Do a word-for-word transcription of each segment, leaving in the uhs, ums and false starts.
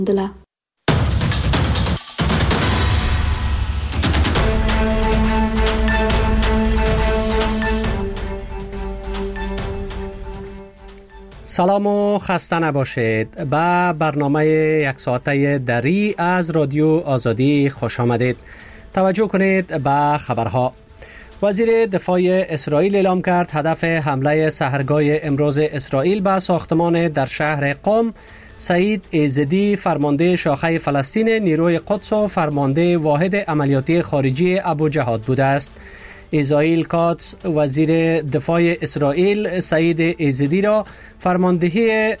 سلام و خسته نباشید. به برنامه یک ساعته دری از رادیو آزادی خوش آمدید. توجه کنید به خبرها. وزیر دفاع اسرائیل اعلام کرد هدف حمله سحرگاه امروز اسرائیل به ساختمان در شهر قم سعید ایزدی فرمانده شاخه فلسطین نیروی قدس و فرمانده واحد عملیاتی خارجی ابوجهاد بوده است. ایزایل کاتس وزیر دفاع اسرائیل سعید ایزدی را فرماندهی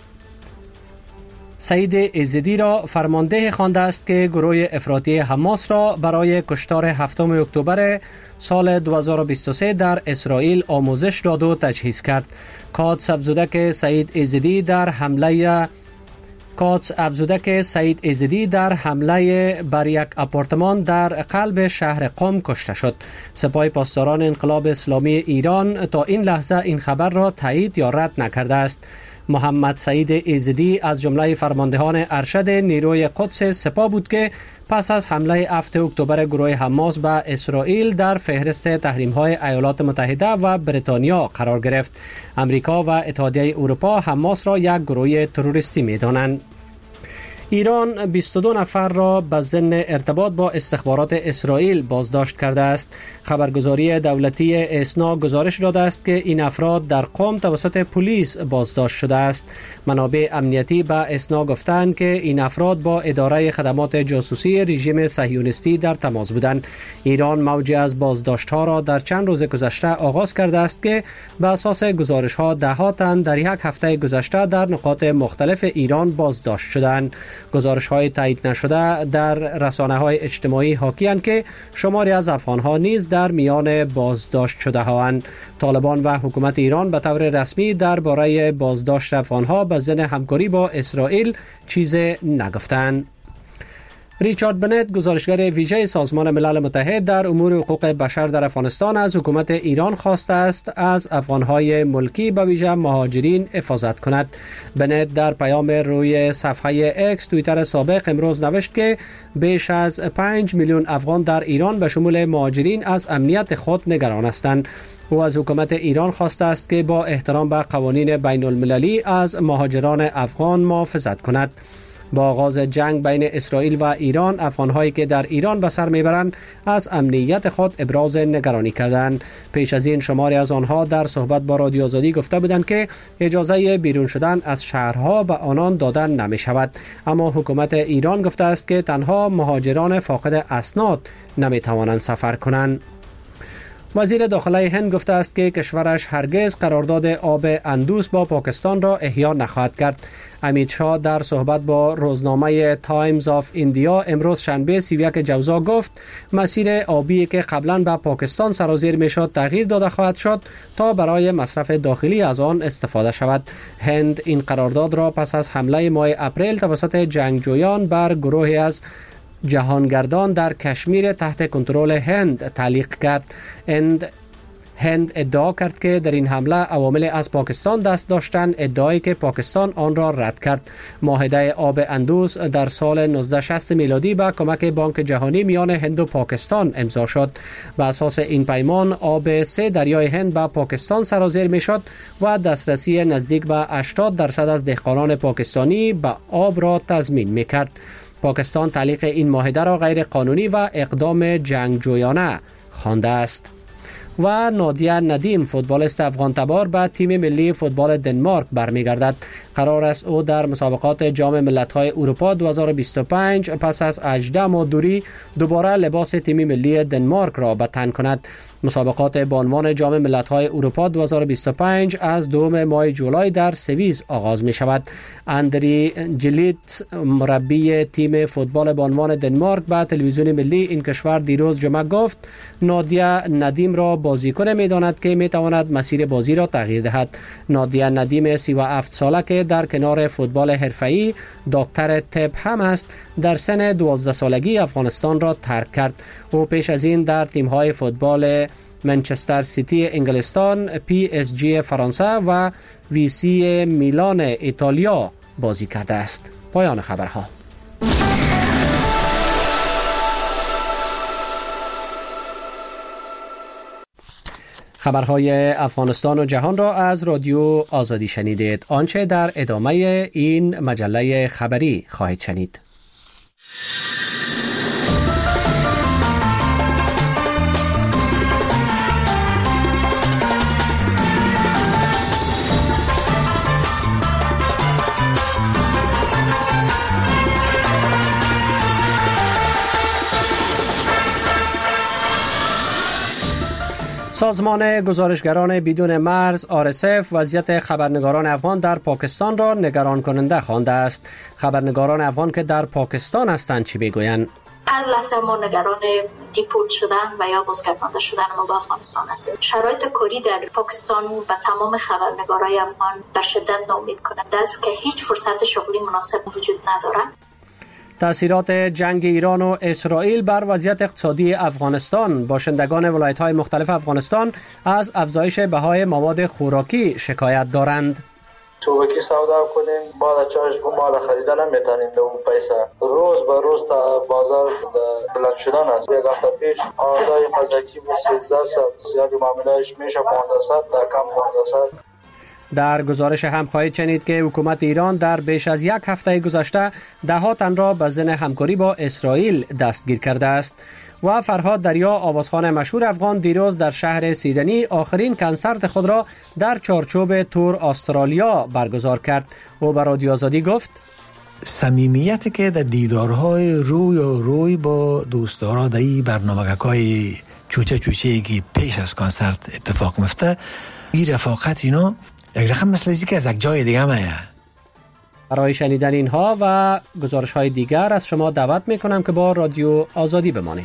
سعید ایزدی را فرمانده خوانده است که گروه افراطی حماس را برای کشتار هفتم اکتبر سال دو هزار و بیست و سه در اسرائیل آموزش داد و تجهیز کرد. کاتس افزوده که سعید ایزدی در حمله کاتس افزوده که سعید ایزدی در حمله بر یک آپارتمان در قلب شهر قم کشته شد. سپاه پاسداران انقلاب اسلامی ایران تا این لحظه این خبر را تایید یا رد نکرده است. محمد سعید ایزدی از جمله فرماندهان ارشد نیروی قدس سپاه بود که پس از حمله هفتم اکتبر گروه حماس به اسرائیل در فهرست تحریم‌های ایالات متحده و بریتانیا قرار گرفت. امریکا و اتحادیه اروپا حماس را یک گروه تروریستی می‌دانند. ایران بیست و دو نفر را به ضمن ارتباط با استخبارات اسرائیل بازداشت کرده است. خبرگزاری دولتی اسنا گزارش داده است که این افراد در قم توسط پلیس بازداشت شده است. منابع امنیتی به اسنا گفتند که این افراد با اداره خدمات جاسوسی رژیم صهیونیستی در تماس بودند. ایران موجی از بازداشت‌ها را در چند روز گذشته آغاز کرده است که به اساس گزارش‌ها ده‌ها تن در یک هفته گذشته در نقاط مختلف ایران بازداشت شدند. گزارش‌های تایید نشده در رسانه‌های اجتماعی حاکی‌اند که شماری از افغان‌ها نیز در میان بازداشت شده‌اند. طالبان و حکومت ایران به طور رسمی درباره بازداشت افغان‌ها به ضمن همکاری با اسرائیل چیزی نگفتند. ریچارد بنت گزارشگر ویژه سازمان ملل متحد در امور حقوق بشر در افغانستان از حکومت ایران خواسته است از افغان‌های ملکی به ویژه مهاجرین حفاظت کند. بنت در پیام روی صفحه اکس توییتر سابق امروز نوشت که بیش از پنج میلیون افغان در ایران به شمول مهاجرین از امنیت خود نگران هستند. او از حکومت ایران خواسته است که با احترام به قوانین بین المللی از مهاجران افغان محافظت کند. با آغاز جنگ بین اسرائیل و ایران، افغان‌هایی که در ایران به سر میبرند از امنیت خود ابراز نگرانی کردند. پیش از این شماری از آنها در صحبت با رادیو آزادی گفته بودند که اجازه بیرون شدن از شهرها به آنان دادن نمی شود. اما حکومت ایران گفته است که تنها مهاجران فاقد اسناد نمی توانند سفر کنند. وزیر داخله هند گفته است که کشورش هرگز قرارداد آب اندوس با پاکستان را احیا نخواهد کرد. امیت شاه در صحبت با روزنامه تایمز آف ایندیا امروز شنبه سی و یک جوزا گفت مسیر آبی که قبلا به پاکستان سرازیر میشد تغییر داده خواهد شد تا برای مصرف داخلی از آن استفاده شود. هند این قرارداد را پس از حمله ماه اپریل توسط جنگجویان بر گروهی از جهانگردان در کشمیر تحت کنترل هند تعلیق کرد. هند هند ادعا کرد که در این حمله عوامل از پاکستان دست داشتند، ادعایی که پاکستان آن را رد کرد. معاهده آب اندوس در سال نوزده شصت میلادی با کمک بانک جهانی میان هند و پاکستان امضا شد. بر اساس این پیمان آب سه دریای هند به پاکستان سرازیر میشد و دسترسی نزدیک به هشتاد درصد از دهقانان پاکستانی به آب را تضمین میکرد. پاکستان تعلیق این معاهده را غیر قانونی و اقدام جنگجویانه خوانده است. و نادیه ندیم فوتبالیست افغان تبار به تیم ملی فوتبال دنمارک برمیگردد. قرار است او در مسابقات جام ملت‌های اروپا دو هزار و بیست و پنج پس از هجده ماه دوری دوباره لباس تیم ملی دنمارک را به تن کند. مسابقات با عنوان جام ملت‌های اروپا دو هزار و بیست و پنج از دوم ماه جولای در سوئیس آغاز می شود. اندری جلیت مربی تیم فوتبال با عنوان دنمارک به تلویزیون ملی این کشور دیروز جمعه گفت نادیه ندیم را بازیکن می داند که می تواند مسیر بازی را تغییر دهد. نادیه ندیم سی و هفت ساله که در کنار فوتبال حرفه‌ای دکتر طب هم است در سن دوازده سالگی افغانستان را ترک کرد. او پیش از این در تیم‌های فوتبال منچستر سیتی انگلستان، پی اس جی فرانسه و وی سی میلان ایتالیا بازی کرده است. پایان خبرها. خبرهای افغانستان و جهان را از رادیو آزادی شنیدید. آنچه در ادامه این مجله خبری خواهید شنید. سازمان گزارشگران بدون مرز آر اس اف وضعیت خبرنگاران افغان در پاکستان را نگران کننده خوانده است. خبرنگاران افغان که در پاکستان هستند چی میگویند؟ هر لحظه ما نگران دیپورت شدن و یا بازگردانده شدن ما به افغانستان هستیم. شرایط کاری در پاکستان به تمام خبرنگارای افغان به شدت ناامید کننده است که هیچ فرصت شغلی مناسب وجود ندارد. تأثیرات جنگ ایران و اسرائیل بر وضعیت اقتصادی افغانستان. باشندگان ولایت‌های مختلف افغانستان از افزایش بهای مواد خوراکی شکایت دارند. چوبکی سودا کنیم بعد چارش مال خریدن نمیتونیم به اون پیسه. روز به روز تا بازار بلند شدن است. یک هفته پیش آردای فزکی به سیزده ست زیادی معاملهش میشه پانزده ست تا کم پانزده ست. در گزارش هم خواهید شنید که حکومت ایران در بیش از یک هفته گذشته ده ها تن را به ضمن همکاری با اسرائیل دستگیر کرده است. و فرهاد دریا آوازخوان مشهور افغان دیروز در شهر سیدنی آخرین کنسرت خود را در چارچوب تور استرالیا برگزار کرد. او به رادیو آزادی گفت صمیمیتی که در دیدارهای روی و روی با دوستدارا در این برنامه‌های چوچه چوچه که پیش از کنسرت اتفاق میفته، این رفاقت اینا یک رقم مثل ازی که از یک جای دیگه همه. برای شنیدن اینها و گزارش های دیگر از شما دعوت میکنم که با رادیو آزادی بمانید.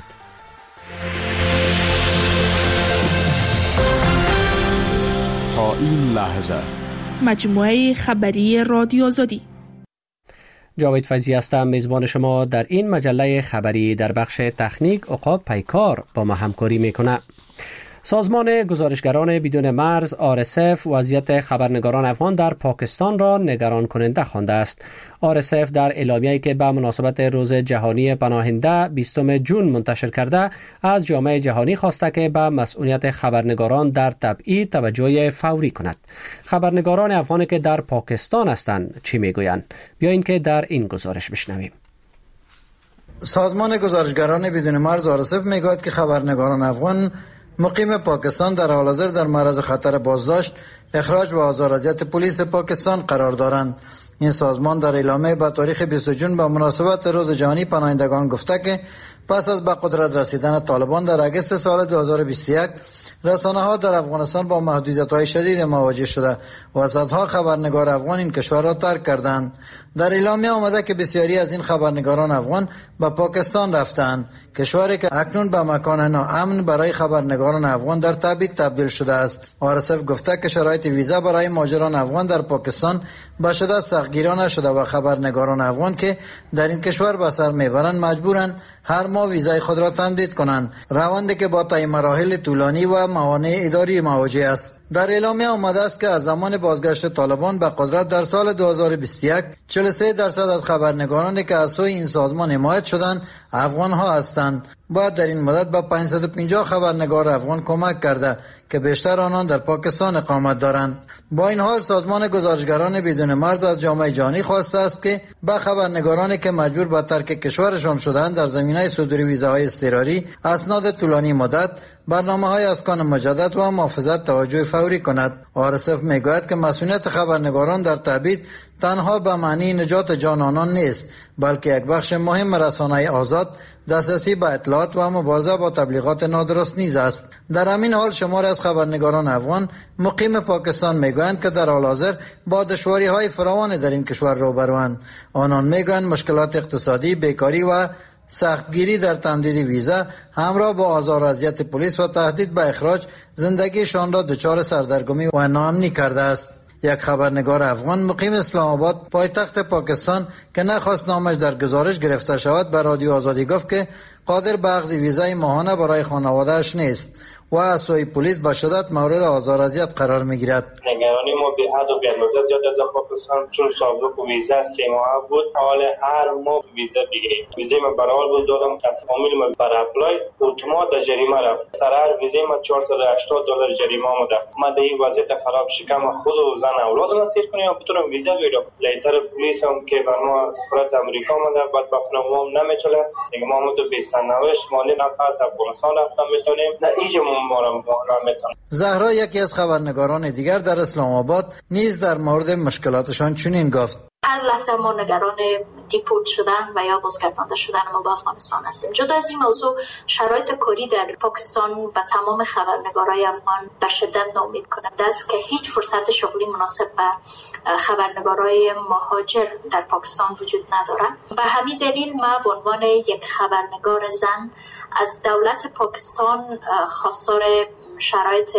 تا این لحظه مجموعه خبری رادیو آزادی. جاوید فیضی هستم، میزبان شما در این مجله خبری. در بخش تکنیک عقاب پیکار با ما همکاری میکنه. سازمان گزارشگران بدون مرز آر اس اف وضعیت خبرنگاران افغان در پاکستان را نگران کننده خوانده است. آر اس اف در اعلامیه‌ای که به مناسبت روز جهانی پناهنده بیستم ژوئن منتشر کرده از جامعه جهانی خواسته که به مسئولیت خبرنگاران در تبعید توجه فوری کند. خبرنگاران افغان که در پاکستان هستند چی میگویند؟ بیایید که در این گزارش بشنویم. سازمان گزارشگران بدون مرز آر اس اف میگوید که خبرنگاران افغان مقیم پاکستان در حال حاضر در معرض خطر بازداشت، اخراج و آزار اذیت پلیس پاکستان قرار دارند. این سازمان در اعلامیه با تاریخ بیست ژوئن به مناسبت روز جهانی پناهندگان گفته که پس از به قدرت رسیدن طالبان در اگست سال دو هزار و بیست و یک رسانه‌ها در افغانستان با محدودیت‌های شدید مواجه شده و صدها خبرنگار افغان این کشور را ترک کردند. در اعلامیه آمده که بسیاری از این خبرنگاران افغان به پاکستان رفتند، کشوری که اکنون به مکان ناامن برای خبرنگاران افغان در تبعید تبدیل شده است. آر اس اف گفته که شرایط ویزا برای مهاجران افغان در پاکستان به شدت سختگیرانه شده و خبرنگاران افغان که در این کشور به سر میبرند مجبورند هر ماه ویزای خود را تمدید کنند، روندی که با طی مراحل طولانی و موانع اداری مواجه است. در اعلامیه آمده است که از زمان بازگشت طالبان به قدرت در سال دو هزار و بیست و یک چهل و سه درصد از خبرنگارانی که از سوی این سازمان حمایت شدند افغان ها هستند. باید در این مدت با پانصد و پنجاه خبرنگار افغان کمک کرده که بیشتر آنان در پاکستان اقامت دارند. با این حال سازمان گزارشگران بدون مرز از جامعه جهانی خواسته است که به خبرنگارانی که مجبور به ترک کشورشان شدند در زمینه صدور ویزاهای اضطراری، اسناد طولانی مدت، برنامه‌های اسکان مجدد و محافظت توجه فوری کند. آر اس اف میگوید که مسئولیت خبرنگاران در تبعید تنها به معنی نجات جان آنان نیست، بلکه یک بخش مهم رسانه‌های آزاد، دسترسی به اطلاعات و مبارزه با تبلیغات نادرست نیز است. در همین حال شماری از خبرنگاران افغان مقیم پاکستان میگویند که در حال حاضر با دشواری‌های فراوان در این کشور روبروند. آنان میگویند مشکلات اقتصادی، بیکاری و سختگیری در تمدید ویزا همراه با آزار و اذیت پلیس و تهدید به اخراج زندگیشان را دچار سردرگمی و ناامنی کرده است. یک خبرنگار افغان مقیم اسلام آباد پایتخت پاکستان که نخواست نامش در گزارش گرفته شود به رادیو آزادی گفت که قادر به اخذ ویزای ماهانه برای خانواده‌اش نیست. و از سوی پلیس به شدت مورد آزار اذیت قرار میگیرد. نگرانی ما به حد و به اندازه زیاد از پاکستان، چون صادق و ویزا سه ماه بود، حال هر ماه ویزا بگیریم. ویزا ما برای بود دادم از فامیل ما برای اپلای اتومات در جریمه رفت. سر هر ویزا ما چهارصد و هشتاد دلار جریمه آمده. ما در این وضعیت خراب شکم خود و زن اولاد ما سیر کنیم بتونم ویزا بگیرم. لیتر پلیس هم که بر ما سفارت امریکا آمده بعد بخونه ما نمیچله. دیگه ما مدت بیست نوشت مالی نفس افغانستان رفتم میتونیم. نه ایج ما را نمیتونم. زهرا یکی از خبرنگاران دیگر در اسلام آباد نیز در مورد مشکلاتشان چنین گفت: هر لحظه ما نگران دیپورت شدن و یا بازگردانده شدن ما به افغانستان هستیم. جدا از این موضوع، شرایط کاری در پاکستان به تمام خبرنگارای افغان به شدت ناامید کننده است که هیچ فرصت شغلی مناسب به خبرنگارای مهاجر در پاکستان وجود نداره. به همین دلیل ما به عنوان یک خبرنگار زن از دولت پاکستان خواستار شرایط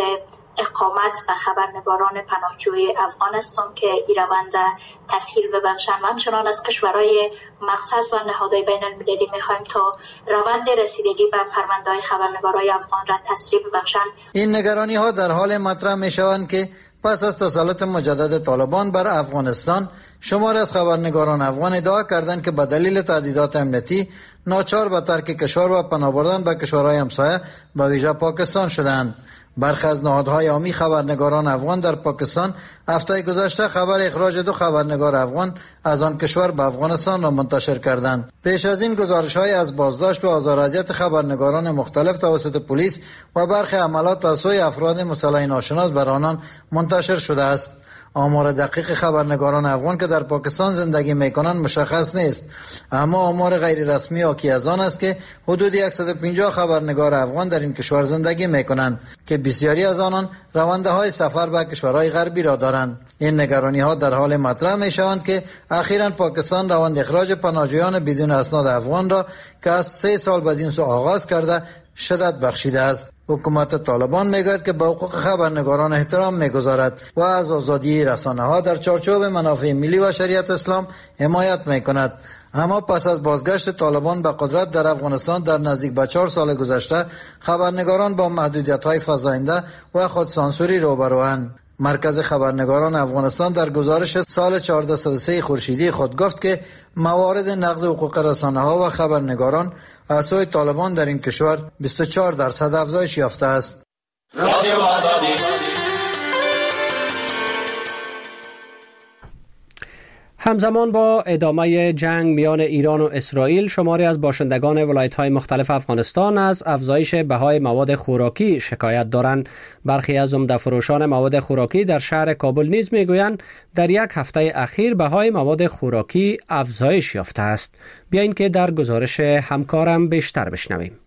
اقامت و خبرنگاران پناهجوی افغان هستم که این روند تسهیل ببخشند و همچنان از کشورهای مقصد و نهادهای بین المللی میخوایم تا روند رسیدگی به پرونده‌های خبرنگارای افغان را تسریع ببخشند. این نگرانی ها در حال مطرح میشوند که پس از تسلط مجدد طالبان بر افغانستان، شماری از خبرنگاران افغان ادعا کردند که به دلیل تهدیدات امنیتی ناچار به ترک کشور و پناه بردن به کشورهای همسایه به ویژه پاکستان شدند. برخی از نهادهای عامی خبرنگاران افغان در پاکستان هفته گذشته خبر اخراج دو خبرنگار افغان از آن کشور به افغانستان را منتشر کردند. پیش از این گزارش‌های از بازداشت و آزار اذیت خبرنگاران مختلف توسط پلیس و برخی عملات از سوی افراد مسلح ناشناس بر آنان منتشر شده است. آمار دقیق خبرنگاران افغان که در پاکستان زندگی میکنند مشخص نیست، اما آمار غیر رسمی حاکی از آن است که حدود صد و پنجاه خبرنگار افغان در این کشور زندگی میکنند که بسیاری از آنان روندهای سفر به کشورهای غربی را دارند. این نگرانی ها در حال مطرح می شوند که اخیراً پاکستان روند اخراج پناهجویان بدون اسناد افغان را که از سه سال بدین سو آغاز کرده شدت بخشیده است. حکومت طالبان میگوید که به حقوق خبرنگاران احترام میگذارد و از آزادی رسانه ها در چارچوب منافع ملی و شریعت اسلام حمایت میکند. اما پس از بازگشت طالبان به قدرت در افغانستان در نزدیک به چهار سال گذشته، خبرنگاران با محدودیت‌های فزاینده و خودسانسوری روبروند. مرکز خبرنگاران افغانستان در گزارش سال چهارصد و سه خورشیدی خود گفت که موارد نقض حقوق رسانه ها و خبرنگاران از سوی طالبان در این کشور بیست و چهار درصد افزایش یافته است. رادیو آزادی. همزمان با ادامه جنگ میان ایران و اسرائیل، شماری از باشندگان ولایت‌های مختلف افغانستان از افزایش بهای مواد خوراکی شکایت دارند. برخی از عمده‌فروشان مواد خوراکی در شهر کابل نیز میگویند در یک هفته اخیر بهای مواد خوراکی افزایش یافته است. بیایید که در گزارش همکارم بیشتر بشنویم.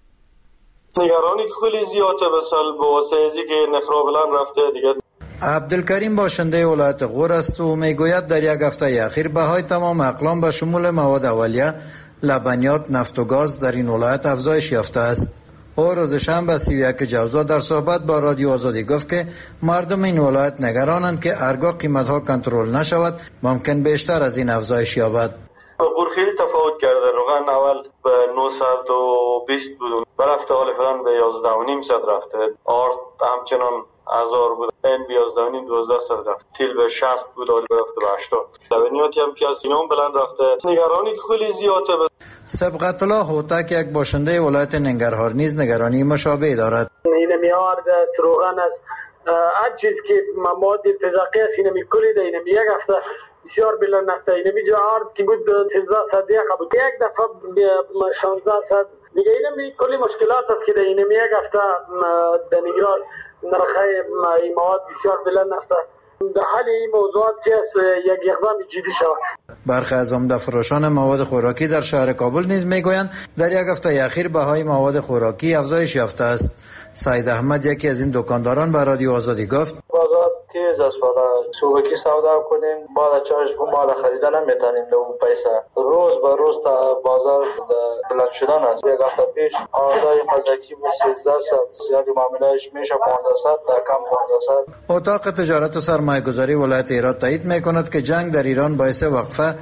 نگرانی خیلی زیاده بسال با واسه که نخرا بلند رفته دیگه. عبدالکریم باشنده ولایت غور است و میگوید در یک هفته اخیر بهای تمام اقلام به شمول مواد اولیه، لبنیات، نفت و گاز در این ولایت افزایش یافته است. او روز شنبه سی و یک جوزا در صحبت با رادیو آزادی گفت که مردم این ولایت نگرانند که هرگاه قیمت‌ها کنترل نشود ممکن بیشتر از این افزایش یابد. غور خیلی تفاوت کرده. روغن اول به نهصد و بیست بود، برفته حال فعلا به یازده و نیم صد رفته. آرد همچنان هزار بود، این به یازده و نیم دوازده صد رفت. تیل به شصت بود، حال برفته به هشتاد. لبنیاتی هم که از اینام بلند رفته. نگرانی خیلی زیاده. سبقت الله هوتک یک باشنده ولایت ننگرهار نیز نگرانی مشابه دارد. این میارد است، روغن است، هر چیز که مواد تزاقی است این میکلی ده. این یک هفته بسیار بلند رفته. این می جو آرد که بود سیزده صد یک بود، یک دفعه شانزده صد دیگه. این می کلی مشکلات است که ده. این می یک هفته در نگران نرخای مواد بسیار بلند رفته. در حال این موضوعات که است یک اقدام جدی شود. برخی از عمده فروشان مواد خوراکی در شهر کابل نیز میگویند در یک هفته اخیر بهای مواد خوراکی افزایش یافته است. سعید احمد یکی از این دکانداران به رادیو آزادی گفت: بازار تیز است، فقط صبحی سودا کنیم بعد چارش مال خریدن نمیتونیم به اون پیسه. روز به روز تا بازار بلند شدن است. یک هفته پیش آردای خزکی بود سیزده صد، یعنی معاملهش میشه پانزده صد تا کم پانزده صد. اتاق تجارت و سرمایه گذاری ولایت هرات تایید میکند که جنگ در ایران باعث وقفه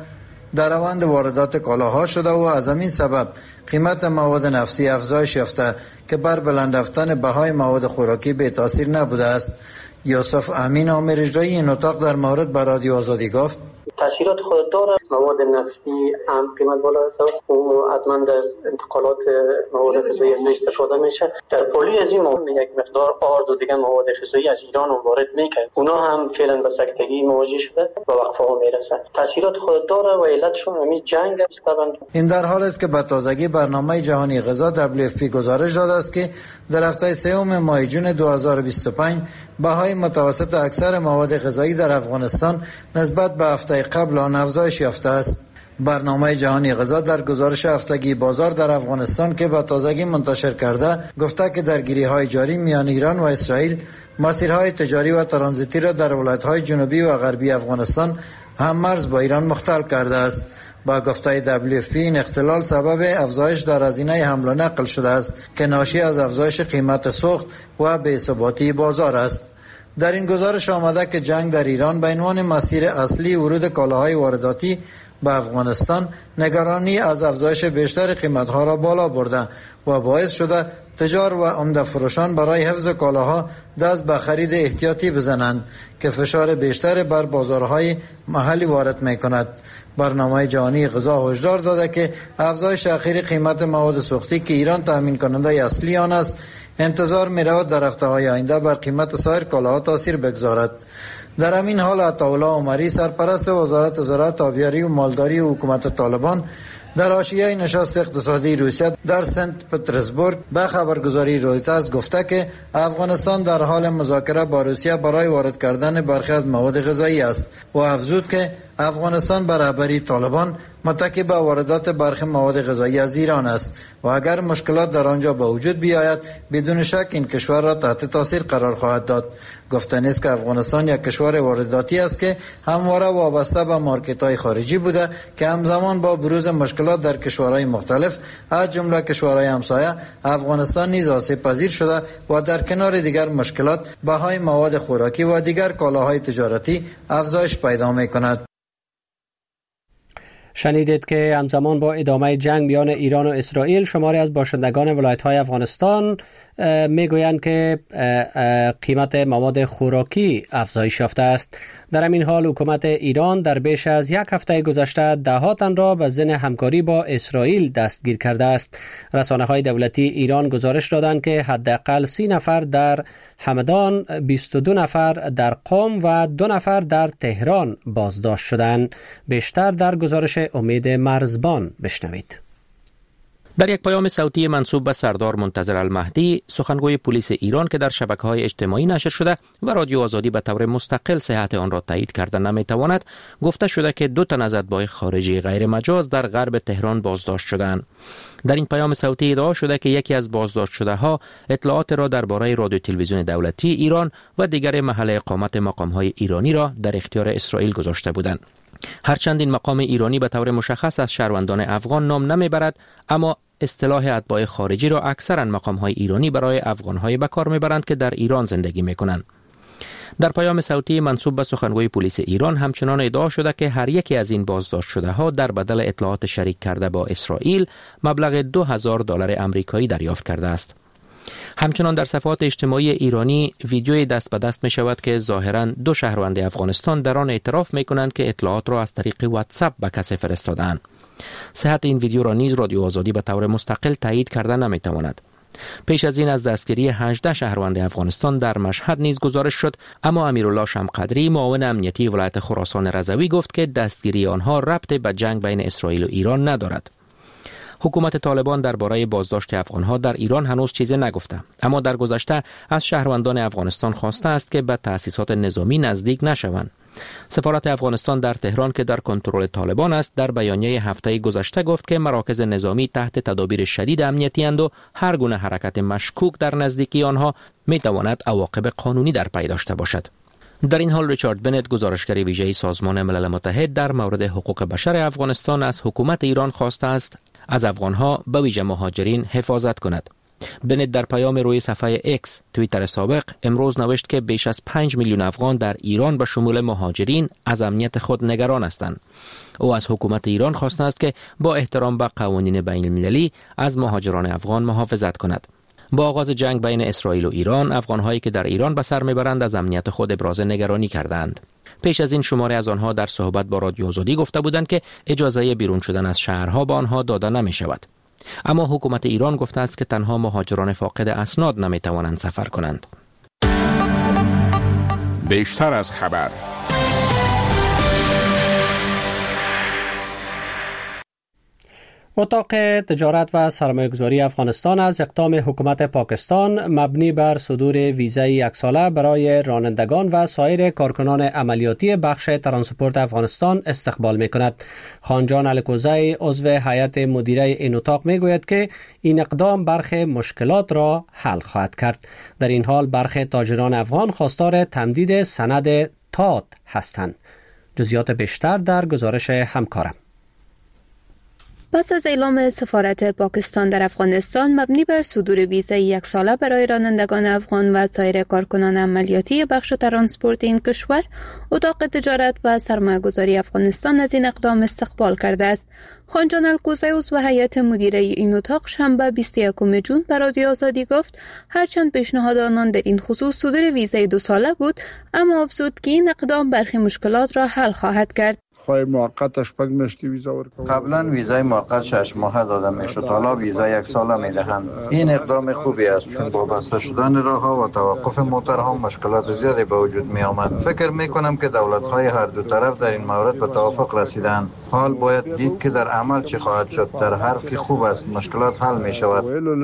در روند واردات کالاها شده و از همین سبب قیمت مواد نفتی افزایش یافته که بر بلند رفتن بهای مواد خوراکی به تاثیر نبوده است. یوسف امین عامر اجرایی این اتاق در مورد به رادیو آزادی گفت: تاثیرات خود داره. مواد نفتی هم قیمت بالا رفته و حتما در انتقالات مواد غذایی از استفاده میشه. در پلی از این یک مقدار آرد و دیگه مواد غذایی از ایران وارد میکنه، اونا هم فعلا به سکتگی مواجه شده و وقفه ها میرسه. تاثیرات خود داره و علتشون همین جنگ است. این در حال است که به تازگی برنامه جهانی غذا دبلیو اف پی گزارش داده است که در هفته سوم ماه جون دو هزار و بیست و پنج بهای متوسط اکثر مواد غذایی در افغانستان نسبت به هفته قبل آن افزایش یافته است. برنامه جهانی غذا در گزارش هفتگی بازار در افغانستان که به تازگی منتشر کرده گفته که درگیری‌های جاری میان ایران و اسرائیل مسیرهای تجاری و ترانزیتی را در ولایت‌های جنوبی و غربی افغانستان هم مرز با ایران مختل کرده است. با گفته دبلیو اف پی این اختلال سبب افزایش در هزینه حمل و نقل شده است که ناشی از افزایش قیمت سوخت و بی‌ثباتی بازار است. در این گزارش آمده که جنگ در ایران به عنوان مسیر اصلی ورود کالاهای وارداتی به افغانستان نگرانی از افزایش بیشتر قیمتها را بالا برده و باعث شده تجار و عمده فروشان برای حفظ کالاها دست به خرید احتیاطی بزنند که فشار بیشتر بر بازارهای محلی وارد می کند. برنامه جهانی غذا هشدار داده که افزایش اخیر قیمت مواد سوختی که ایران تامین کننده اصلی آن است انتظار می رود در هفته‌های آینده بر قیمت سایر کالاها تاثیر بگذارد. در همین حال عطاالله عمری سرپرست وزارت زراعت، آبیاری و مالداری و حکومت طالبان در حاشیه نشست اقتصادی روسیه در سنت پترزبورگ به خبرگزاری رویترز گفته که افغانستان در حال مذاکره با روسیه برای وارد کردن برخی از مواد غذایی است و افزود که افغانستان به رهبری طالبان متکی به واردات برخی مواد غذایی از ایران است و اگر مشکلات در آنجا به وجود بیاید بدون شک این کشور را تحت تاثیر قرار خواهد داد. گفته نیست که افغانستان یک کشور وارداتی است که همواره وابسته به مارکت‌های خارجی بوده که همزمان با بروز مشکلات در کشورهای مختلف از جمله کشورهای همسایه افغانستان نیز آسیب پذیر شده و در کنار دیگر مشکلات بهای مواد خوراکی و دیگر کالاهای تجارتی افزایش پیدا می‌کند. شنیدید که همزمان با ادامه جنگ میان ایران و اسرائیل شماری از باشندگان ولایت‌های افغانستان میگویند که قیمت مواد خوراکی افزایش یافته است. در همین حال حکومت ایران در بیش از یک هفته گذشته ده تن را به ضمن همکاری با اسرائیل دستگیر کرده است. رسانه‌های دولتی ایران گزارش دادند که حداقل سی نفر در همدان، بیست و دو نفر در قم و دو نفر در تهران بازداشت شدند. بیشتر در گزارش امید مرزبان بشنوید. در یک پیام صوتی منسوب به سردار منتظر المهدی، سخنگوی پلیس ایران که در شبکه‌های اجتماعی نشر شده و رادیو آزادی به طور مستقل صحت آن را تایید کردن نمیتواند، گفته شده که دو تن از اتباع خارجی غیر مجاز در غرب تهران بازداشت شدند. در این پیام صوتی ادعا شده که یکی از بازداشت شده ها اطلاعات را درباره رادیو تلویزیون دولتی ایران و دیگر محل اقامت مقام‌های ایرانی را در اختیار اسرائیل گذاشته بودند. هرچند این مقام ایرانی به طور مشخص از شهروندان افغان نام نمیبرد، اما اصطلاح اتباع خارجی را اکثرا مقام‌های ایرانی برای افغان‌های به کار میبرند که در ایران زندگی میکنند. در پیام صوتی منسوب به سخنگوی پلیس ایران همچنان ادعا شده که هر یکی از این بازداشت شده ها در بدل اطلاعات شریک کرده با اسرائیل مبلغ دو هزار دلار آمریکایی دریافت کرده است. همچنان در صفحات اجتماعی ایرانی ویدیوی دست به دست می شود که ظاهراً دو شهروند افغانستان در آن اعتراف می کنند که اطلاعات را از طریق واتساپ به کسی فرستادند. صحت این ویدیو را نیز رادیو آزادی به طور مستقل تایید کرده نمی تواند. پیش از این از دستگیری هجده شهروند افغانستان در مشهد نیز گزارش شد، اما امیرالله شمقدری معاون امنیتی ولایت خراسان رضوی گفت که دستگیری آنها ربط به جنگ بین اسرائیل و ایران ندارد. حکومت طالبان درباره بازداشت افغانها در ایران هنوز چیزی نگفته، اما در گذشته از شهروندان افغانستان خواسته است که به تأسیسات نظامی نزدیک نشوند. سفارت افغانستان در تهران که در کنترل طالبان است در بیانیه هفته گذشته گفت که مراکز نظامی تحت تدابیر شدید امنیتی اند و هر گونه حرکت مشکوک در نزدیکی آنها می تواند عواقب قانونی در پی داشته باشد. در این حال ریچارد بنت گزارشگر ویژه سازمان ملل متحد در مورد حقوق بشر افغانستان از حکومت ایران خواسته است از افغانها به ویژه مهاجرین حفاظت کند. بنت در پیام روی صفحه اکس توییتر سابق امروز نوشت که بیش از پنج میلیون افغان در ایران به شمول مهاجرین از امنیت خود نگران هستند. او از حکومت ایران خواسته است که با احترام به قوانین بین المللی از مهاجران افغان محافظت کند. با آغاز جنگ بین اسرائیل و ایران، افغان‌هایی که در ایران به سر میبرند از امنیت خود ابراز نگرانی کردند. پیش از این شماری از آنها در صحبت با رادیو آزادی گفته بودند که اجازه بیرون شدن از شهرها به آنها داده نمی شود. اما حکومت ایران گفته است که تنها مهاجران فاقد اسناد نمی توانند سفر کنند. بیشتر از خبر. اتاق تجارت و سرمایه‌گذاری افغانستان از اقدام حکومت پاکستان مبنی بر صدور ویزای یک ساله برای رانندگان و سایر کارکنان عملیاتی بخش ترانسپورت افغانستان استقبال می‌کند. خانجان الکوزی عضو هیئت مدیره این اتاق می‌گوید که این اقدام برخی مشکلات را حل خواهد کرد. در این حال برخی تاجران افغان خواستار تمدید سند تات هستند. جزئیات بیشتر در گزارش همکارم. پس از اعلام سفارت پاکستان در افغانستان مبنی بر صدور ویزای یک ساله برای رانندگان افغان و سایر کارکنان عملیاتی بخش ترانسپورت این کشور، اتاق تجارت و سرمایه‌گذاری افغانستان از این اقدام استقبال کرده است. خانجان الکوزی عضو هیئت مدیره این اتاق شنبه بیست و یکم ژوئن به رادیو آزادی گفت هرچند پیشنهاد آنان در این خصوص صدور ویزای دو ساله بود، اما افزود که این اقدام برخی مشکلات را حل خواهد کرد. موقتش پک مشتی ویزا ورکو. قبلا ویزای موقت شش ماه داده میشد، حالا ویزا یک ساله میدهند. این اقدام خوبی است چون با بسته شدن راهها و توقف موترها مشکلات زیادی به وجود می آمد. فکر می کنم که دولت های هر دو طرف در این مورد به توافق رسیدند. حال باید دید که در عمل چه خواهد شد. در حرف که خوب است، مشکلات حل می شود.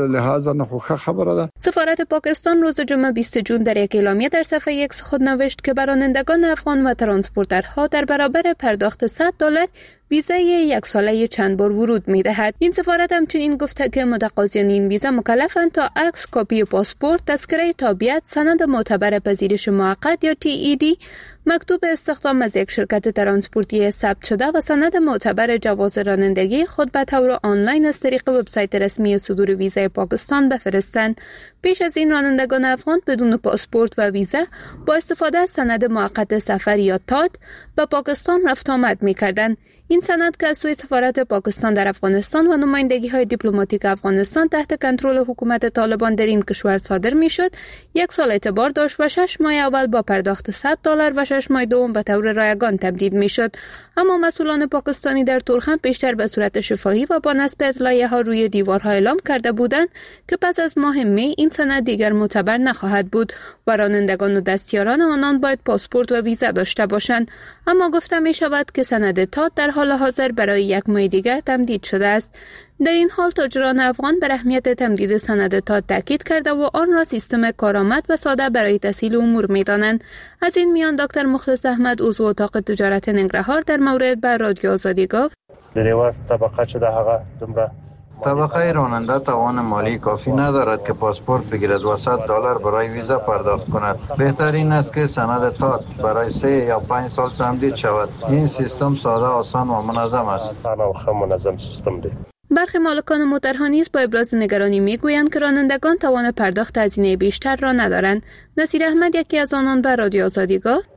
سفارت پاکستان روز جمعه بیست ژوئن در یک اعلامیه در صفحه اکس خود نوشت که رانندگان افغان و ترانسپورترها در برابر پرداخت صد دلار ویزای یک ساله چند بار ورود می دهد. این سفارت همچنین گفته که متقاضیان این ویزا مکلفند تا عکس، کاپی پاسپورت، تذکره تابعیت، سند معتبر پذیرش موقت یا تی ای دی، مکتوب استخدام از یک شرکت ترانسپورتی ثبت شده و سند معتبر جواز رانندگی خود به طور آنلاین از طریق وبسایت رسمی صدور ویزای پاکستان بفرستند. پیش از این رانندگان افغان بدون پاسپورت و ویزا با استفاده از سند موقت سفر یا تاد به پاکستان رفت آمد می‌کردند. این سند که از سوی سفارت پاکستان در افغانستان و نمایندگی‌های دیپلماتیک افغانستان تحت کنترل حکومت طالبان در این کشور صادر می‌شد، یک سال اعتبار داشت و شش ماه اول با پرداخت صد دلار و شش ماه دوم به طور رایگان تمدید می‌شد. اما مسئولان پاکستانی در تورخم پیشتر به صورت شفاهی و با نصب اطلاعیه‌ها روی دیوارها اعلام کرده بودند که پس از ماه می این سند دیگر معتبر نخواهد بود و رانندگان و دستیاران آنان باید پاسپورت و ویزا داشته باشند. اما گفته می‌شود که سند تات در حال حاضر برای یک ماه دیگر تمدید شده است. در این حال تاجران افغان بر اهمیت تمدید سند تات تاکید کرده و آن را سیستم کارآمد و ساده برای تسهیل امور می‌دانند. از این میان دکتر مخلص احمد عضو اتاق تجارت ننگرهار در مورد بر رادیو آزادی گفت در طبقه شده هغه دومره طبقه راننده توان مالی کافی ندارد که پاسپورت بگیرد و صد دلار برای ویزا پرداخت کند. بهترین است که سند تات برای سه یا پنج سال تمدید شود. این سیستم ساده، آسان و منظم است. منظم سیستم دی. برخی مالکان موترها نیز با ابراز نگرانی میگویند که رانندگان توان پرداخت هزینه بیشتر را ندارند. نصیر احمد یکی از آنان به رادیو آزادی گفت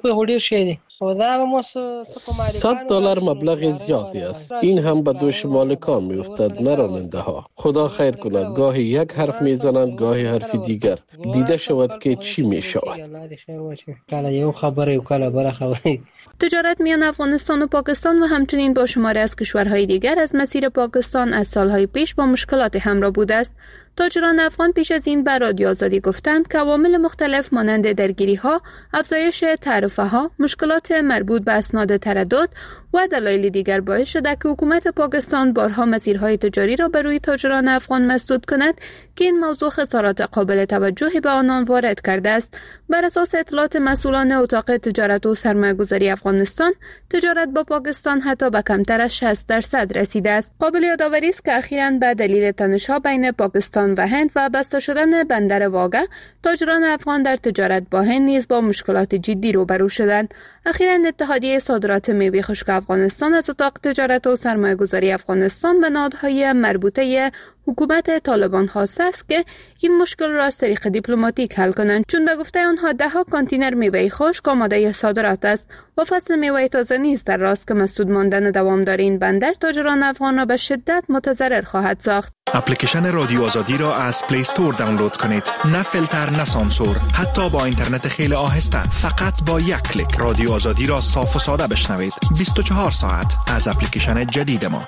صد دلار مبلغ زیادی است. این هم به دوش مالکان میافتد، نه راننده ها. خدا خیر کند، گاهی یک حرف میزنند، گاهی حرف دیگر. دیده شود که چی میشود. تجارت میان افغانستان و پاکستان و همچنین با شماری از کشورهای دیگر از مسیر پاکستان از سالهای پیش با مشکلات همراه بوده است. تاجران افغان پیش از این به رادیو آزادی گفتند که عوامل مختلف مانند درگیری‌ها، افزایش تعرفه‌ها، مشکلات مربوط به اسناد تردد و دلایل دیگر باعث شده که حکومت پاکستان بارها مسیرهای تجاری را به روی تاجران افغان مسدود کند که این موضوع خسارات قابل توجهی به آنان وارد کرده است. بر اساس اطلاعات مسئولان اتاق تجارت و سرمایه‌گذاری افغانستان، تجارت با پاکستان حتی به کمتر از شصت درصد رسیده است. قابل یادآوری است که اخیراً به دلیل تنش‌ها بین پاکستان پاکستان و هند و بسته شدن بندر واگه، تاجران افغان در تجارت با هند نیز با مشکلات جدی روبرو شدند. اخیراً اتحادیه صادرات میوه خشک افغانستان از اتاق تجارت و سرمایه‌گذاری افغانستان و نهادهای مربوطه حکومت طالبان خواسته است که این مشکل را از طریق دیپلماتیک حل کنند، چون به گفته آنها ده ها کانتینر میوه خشک آماده صادرات است و فصل میوه تازه نیز در راست که مسدود ماندن دوامدار این بندر تاجران افغان را به شدت متضرر خواهد ساخت. اپلیکیشن رادیو آزادی را از پلی استور دانلود کنید. نه فیلتر نه سانسور، حتی با اینترنت خیلی آهسته، فقط با یک کلیک رادیو آزادی را صاف و ساده بشنوید. بیست و چهار ساعت از اپلیکیشن جدید ما.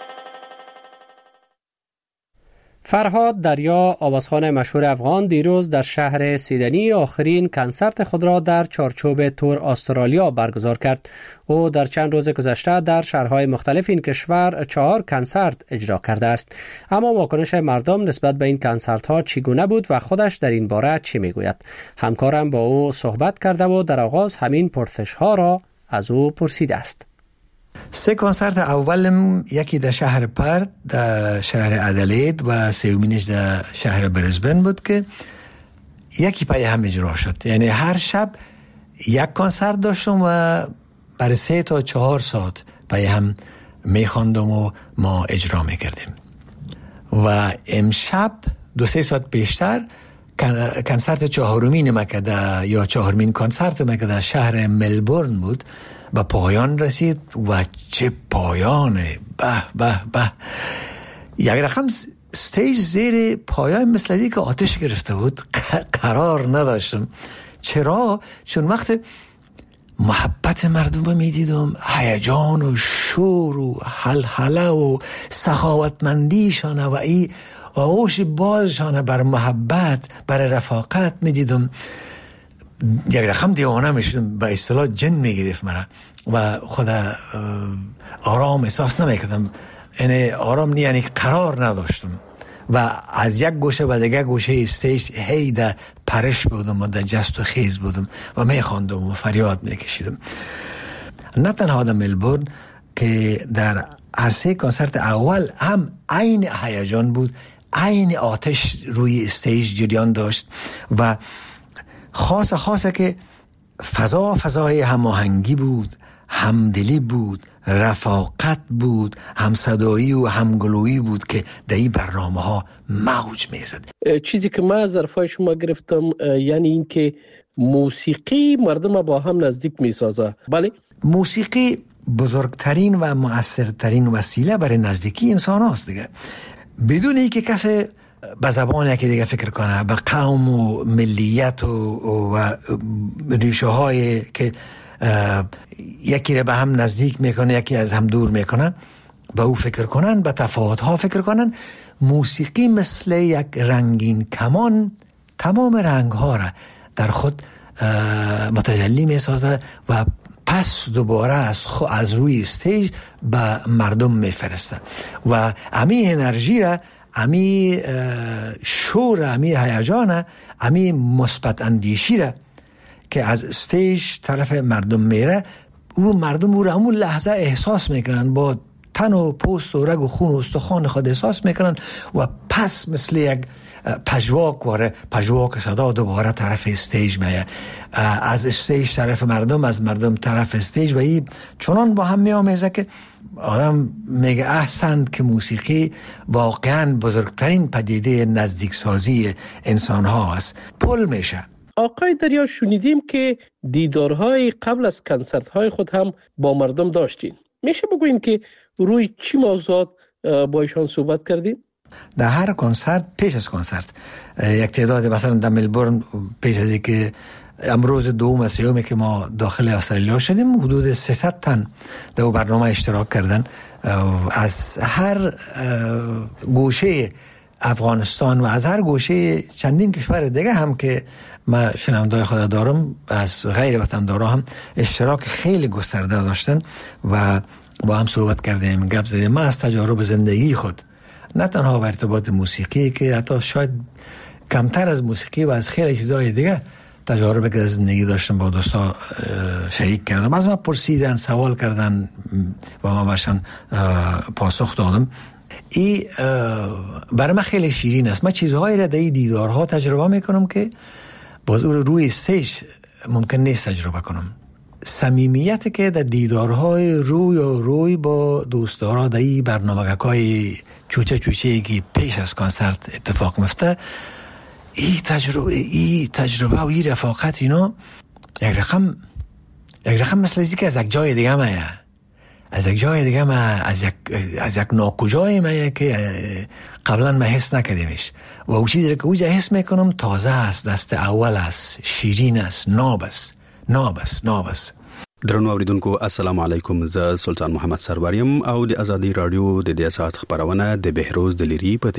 فرهاد دریا، آوازخوان مشهور افغان، دیروز در شهر سیدنی آخرین کنسرت خود را در چارچوب تور استرالیا برگزار کرد. او در چند روز گذشته در شهرهای مختلف این کشور چهار کنسرت اجرا کرده است. اما واکنش مردم نسبت به این کنسرت ها چگونه بود و خودش در این باره چی میگوید؟ همکارم با او صحبت کرده و در آغاز همین پرسش ها را از او پرسیده است. سه کنسرت اولم یکی در شهر پرت، در شهر ادلید و سومینش در شهر برزبن بود که یکی پای هم اجرا شد. یعنی هر شب یک کنسرت داشتم و برای سه تا چهار ساعت پای هم میخواندم و ما اجرا میکردیم. و امشب دو سه ساعت پیشتر کنسرت چهارمین مکده یا چهارمین کنسرت مکده شهر ملبورن بود و پایان رسید و چه پایانه، به به به. یک رقم استیج زیر پایان مثل اینکه آتش گرفته بود، قرار نداشتم. چرا؟ چون وقت محبت مردم میدیدم، هیجان و شور و هلهله و سخاوتمندیشان و ای آغوش بازشان بر محبت، بر رفاقت میدیدم. یک رقم دیوانه میشدم، به اصطلاح جن میگرفت مرا و خود آرام احساس نمیکردم. یعنی آرام نی، یعنی قرار نداشتم و از یک گوشه و دیگر گوشه استیج هی در پرش بودم و در جست و خیز بودم و میخواندم و فریاد میکشیدم. نه تنها در ملبورن که در هر سه کنسرت اول هم عین هیجان بود، عین آتش روی استیج جریان داشت و خاصه خاصه که فضا فضای هماهنگی بود، همدلی بود، رفاقت بود، همصدایی و همگلویی بود که در این برنامه ها موج میزد. چیزی که من از حرفای شما گرفتم یعنی این که موسیقی مردم با هم نزدیک میسازه. بله، موسیقی بزرگترین و مؤثرترین وسیله برای نزدیکی انسان هاست دیگه. بدون اینکه کسی به زبان یکی دیگه فکر کنه، به قوم و ملیت و, و ریشه های که یکی رو به هم نزدیک میکنه یکی از هم دور میکنه، به او فکر کنن، به تفاوت ها فکر کنن. موسیقی مثل یک رنگین کمان تمام رنگ ها را در خود متجلی میسازه و پس دوباره از, از روی استیج به مردم میفرسته و امی انرژی را، امی شور، امی هیجان، امی مثبت اندیشی را که از استیج طرف مردم میره، اون مردم او را همون لحظه احساس میکنن، با تن و پوست و رگ و خون و استخوان خود احساس میکنن و پس مثل یک پژواک واره پژواک صدا دوباره طرف استیج میه، از استیج طرف مردم، از مردم طرف استیج و این چنان با هم میامیزه که آدم میگه احسن که موسیقی واقعا بزرگترین پدیده نزدیک سازی انسان ها است. پل میشه. آقای دریا، شنیدیم که دیدارهای قبل از کنسرت‌های خود هم با مردم داشتین. میشه بگوین که روی چی موضوعات با ایشان صحبت کردین؟ در هر کنسرت، پیش از کنسرت یک تعداد، مثلا در ملبورن پیش از اینکه امروز دوم و سوم که ما داخل استرالیا شدیم، حدود سیصد تن در برنامه اشتراک کردن از هر گوشه افغانستان و از هر گوشه چندین کشور دیگه هم که ما شنوندای خود دارم، از غیر وطندارا هم اشتراک خیلی گسترده داشتن و با هم صحبت کردیم، گپ زدیم. ما از تجارب زندگی خود، نه تنها به ارتباط موسیقی که حتی شاید کمتر از موسیقی و از خیلی چیزهای دیگه تجارب که زندگی داشتم با دوستا شریک کردم. از ما پرسیدن، سوال کردن و ما برشان پاسخ دادم. این برای من خیلی شیرین است. من چیزهایی را در این دیدارها تجربه میکنم که باز او روی استیج ممکن نیست تجربه کنم. صمیمیتی که در دیدارهای روی و روی با دوستدارا در این برنامه‌های چوچه چوچه که پیش از کنسرت اتفاق میفته، این تجربه این تجربه و این رفاقت اینا یک رقم یک رقم مثل ازی که از یک جای دیگه مایه از یک جای دیگه ما از یک از یک ناکجای مایه که قبلا ما حس نکردیمش و اون چیزی که اوجا حس میکنم تازه است، دست اول است، شیرین است، ناب است ناب است ناب است. درنو اوریدونکو السلام علیکم. ز سلطان محمد سروریم او د ازادي رادیو د دې ساعت خبرونه د بهروز د لری په